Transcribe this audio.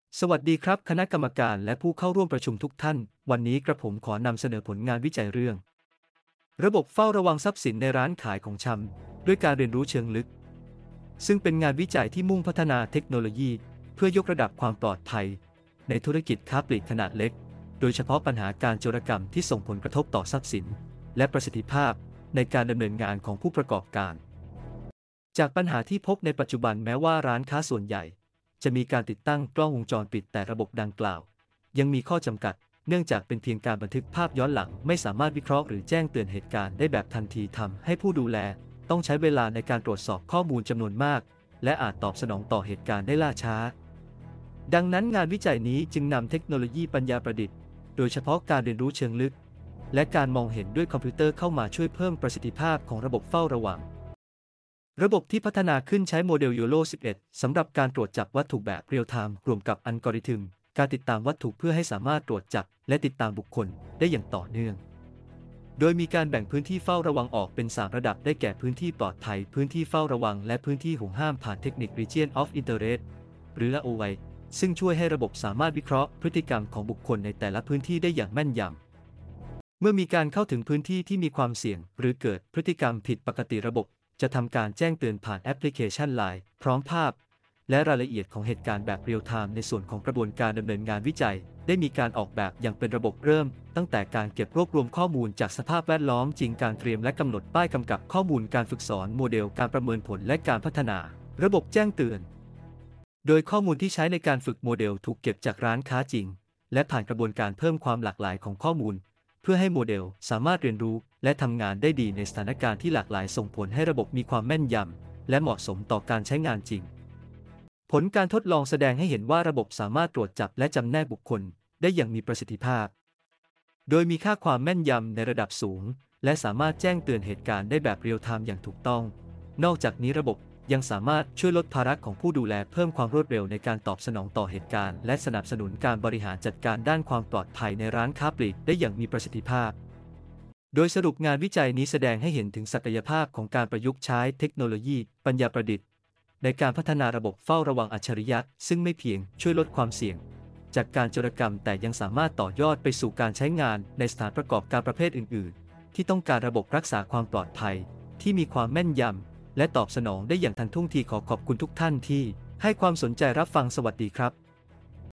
สวัสดีครับคณะกรรมการและผู้เข้าร่วมประชุมทุกท่านวันนี้กระผมขอนำเสนอผลงานวิจัยเรื่องระบบเฝ้าระวังทรัพย์สินในร้านขายของชำด้วยการเรียนรู้เชิงลึกซึ่งเป็นงานวิจัยที่มุ่งพัฒนาเทคโนโลยีเพื่อยกระดับความปลอดภัยในธุรกิจค้าปลีกขนาดเล็กโดยเฉพาะปัญหาการโจรกรรมที่ส่งผลกระทบต่อทรัพย์สินและประสิทธิภาพในการดำเนินงานของผู้ประกอบการจากปัญหาที่พบในปัจจุบันแม้ว่าร้านค้าส่วนใหญ่จะมีการติดตั้งกล้องวงจรปิดแต่ระบบดังกล่าวยังมีข้อจำกัดเนื่องจากเป็นเพียงการบันทึกภาพย้อนหลังไม่สามารถวิเคราะห์หรือแจ้งเตือนเหตุการณ์ได้แบบทันทีทำให้ผู้ดูแลต้องใช้เวลาในการตรวจสอบข้อมูลจำนวนมากและอาจตอบสนองต่อเหตุการณ์ได้ล่าช้าดังนั้นงานวิจัยนี้จึงนำเทคโนโลยีปัญญาประดิษฐ์โดยเฉพาะการเรียนรู้เชิงลึกและการมองเห็นด้วยคอมพิวเตอร์เข้ามาช่วยเพิ่มประสิทธิภาพของระบบเฝ้าระวังระบบที่พัฒนาขึ้นใช้โมเดล YOLO 11 สำหรับการตรวจจับวัตถุแบบเรียลไทม์รวมกับอัลกอริทึมการติดตามวัตถุเพื่อให้สามารถตรวจจับและติดตามบุคคลได้อย่างต่อเนื่องโดยมีการแบ่งพื้นที่เฝ้าระวังออกเป็น 3 ระดับได้แก่พื้นที่ปลอดภัยพื้นที่เฝ้าระวังและพื้นที่ห่วงห้ามผ่านเทคนิค Region of Interest หรือ ROI ซึ่งช่วยให้ระบบสามารถวิเคราะห์พฤติกรรมของบุคคลในแต่ละพื้นที่ได้อย่างแม่นยำเมื่อมีการเข้าถึงพื้นที่ที่มีความเสี่ยงหรือเกิดพฤติกรรมผิดปกติระบบจะทำการแจ้งเตือนผ่านแอปพลิเคชัน LINE พร้อมภาพและรายละเอียดของเหตุการณ์แบบเรียลไทม์ในส่วนของกระบวนการดำเนินงานวิจัยได้มีการออกแบบอย่างเป็นระบบเริ่มตั้งแต่การเก็บรวบรวมข้อมูลจากสภาพแวดล้อมจริงการเตรียมและกำหนดป้ายกำกับข้อมูลการฝึกสอนโมเดลการประเมินผลและการพัฒนาระบบแจ้งเตือนโดยข้อมูลที่ใช้ในการฝึกโมเดลถูกเก็บจากร้านค้าจริงและผ่านกระบวนการเพิ่มความหลากหลายของข้อมูลเพื่อให้โมเดลสามารถเรียนรู้และทำงานได้ดีในสถานการณ์ที่หลากหลายส่งผลให้ระบบมีความแม่นยำและเหมาะสมต่อการใช้งานจริงผลการทดลองแสดงให้เห็นว่าระบบสามารถตรวจจับและจำแนกบุคคลได้อย่างมีประสิทธิภาพโดยมีค่าความแม่นยำในระดับสูงและสามารถแจ้งเตือนเหตุการณ์ได้แบบเรียลไทม์อย่างถูกต้องนอกจากนี้ระบบยังสามารถช่วยลดภาระของผู้ดูแลเพิ่มความรวดเร็วในการตอบสนองต่อเหตุการณ์และสนับสนุนการบริหารจัดการด้านความปลอดภัยในร้านค้าปลีกได้อย่างมีประสิทธิภาพโดยสรุปงานวิจัยนี้แสดงให้เห็นถึงศักยภาพของการประยุกต์ใช้เทคโนโลยีปัญญาประดิษฐ์ในการพัฒนาระบบเฝ้าระวังอัจฉริยะซึ่งไม่เพียงช่วยลดความเสี่ยงจากการโจรกรรมแต่ยังสามารถต่อยอดไปสู่การใช้งานในสถานประกอบการประเภทอื่นๆที่ต้องการระบบรักษาความปลอดภัยที่มีความแม่นยำและตอบสนองได้อย่างทันท่วงทีขอขอบคุณทุกท่านที่ให้ความสนใจรับฟังสวัสดีครับ